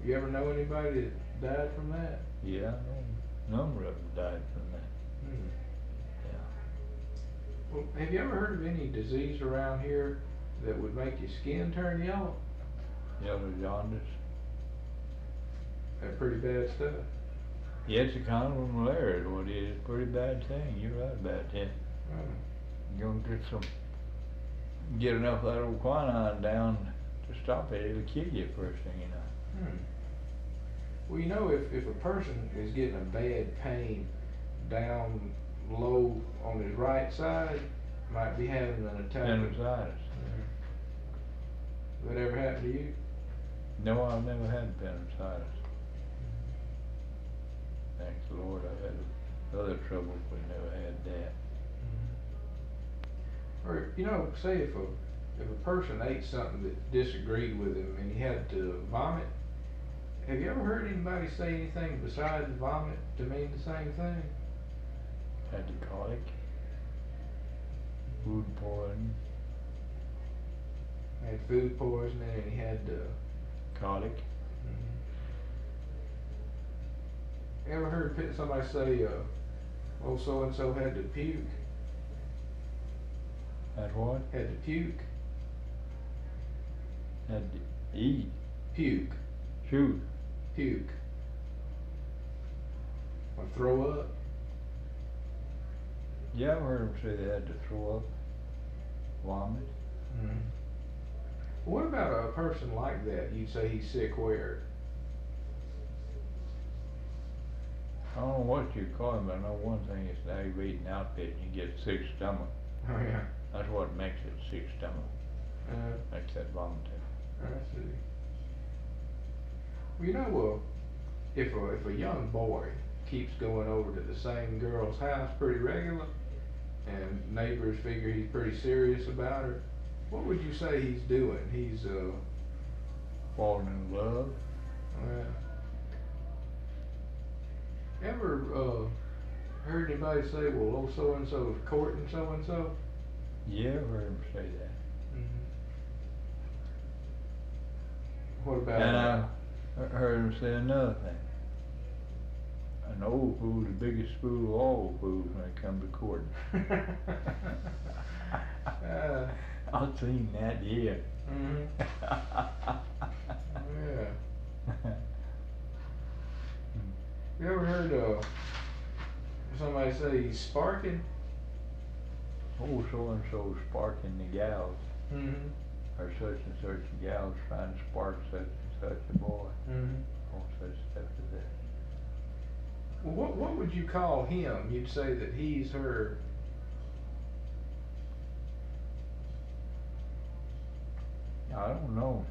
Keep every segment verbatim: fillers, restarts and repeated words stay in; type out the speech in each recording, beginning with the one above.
You ever know anybody that died from that? Yeah, I know a number of them died from that. Hmm. Yeah. Well, have you ever heard of any disease around here that would make your skin turn yellow? Yellow jaundice. That pretty bad stuff. Yeah, it's a kind of malaria is what it is. It's a pretty bad thing. You're right about that. Hmm. You're gonna get some, get enough of that old quinine down to stop it. It'll kill you first thing you know. Hmm. Well, you know, if, if a person is getting a bad pain down low on his right side, might be having an attack. Appendicitis. That ever happened to you? No, I've never had appendicitis. Thanks the Lord, I've had other trouble, but never had that. Or, you know, say if a, if a person ate something that disagreed with him and he had to vomit, have you ever heard anybody say anything besides vomit to mean the same thing? Had the colic, food poisoning, Had food poisoning and he had to. colic. You ever heard pe- somebody say, uh, oh, so and so had to puke? Had what? Had to puke? Had to eat. Puke. Shoot. Puke. Or throw up? Yeah, I've heard them say they had to throw up, vomit. Mm-hmm. What about a person like that? You'd say he's sick where? I don't know what you call him, but I know one thing, it's an aggravating outfit and you get a sick stomach. Oh yeah. That's what makes it sick stomach. Uh, Makes that vomiting. I see. Well, you know, uh, if a if a young boy keeps going over to the same girl's house pretty regular, and neighbors figure he's pretty serious about her, what would you say he's doing? He's uh. Falling in love. Well, ever uh heard anybody say, well, oh, so and so's courting so and so? Yeah, I've heard them say that. Mm-hmm. What about? And I he- heard him say another thing. An old fool's the biggest fool of all fools when it comes to courting. uh, I've seen that, yeah. Mm-hmm. Yeah. You ever heard uh, somebody say he's sparking? Oh, so and so sparking the gals, Mm-hmm. or such and such a gal's trying to spark such and such a boy, Mm-hmm. or such stuff as that. Well, what what would you call him? You'd say that he's her. I don't know.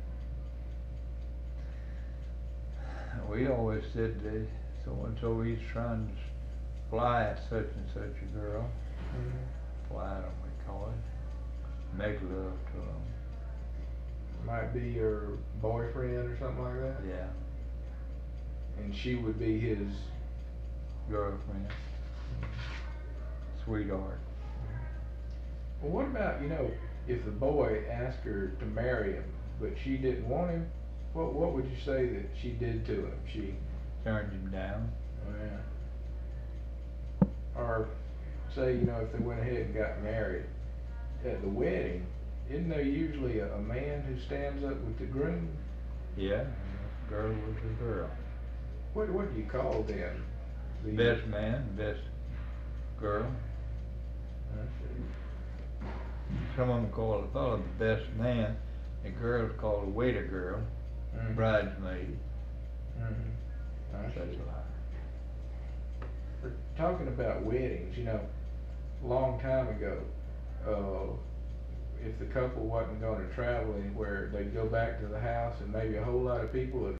We always said that so and so he's trying to fly at such and such a girl. Mm-hmm. Fly them, we call it. Make love to them. Might be her boyfriend or something like that. Yeah. And she would be his. Girlfriend. Sweetheart. Well, what about, you know, if the boy asked her to marry him, but she didn't want him? What what would you say that she did to him? She. Turned him down. Oh, yeah. Or say, you know, if they went ahead and got married, at the wedding, isn't there usually a, a man who stands up with the groom? Yeah. And the girl was a girl. What what do you call them? The Best man, best girl. I see. Some of them call a fellow the best man. The girl's called a waiter girl, Mm-hmm. bridesmaid. Mm-hmm. I Such see. a lot. We're talking about weddings, you know, a long time ago, uh, if the couple wasn't going to travel anywhere, they'd go back to the house and maybe a whole lot of people would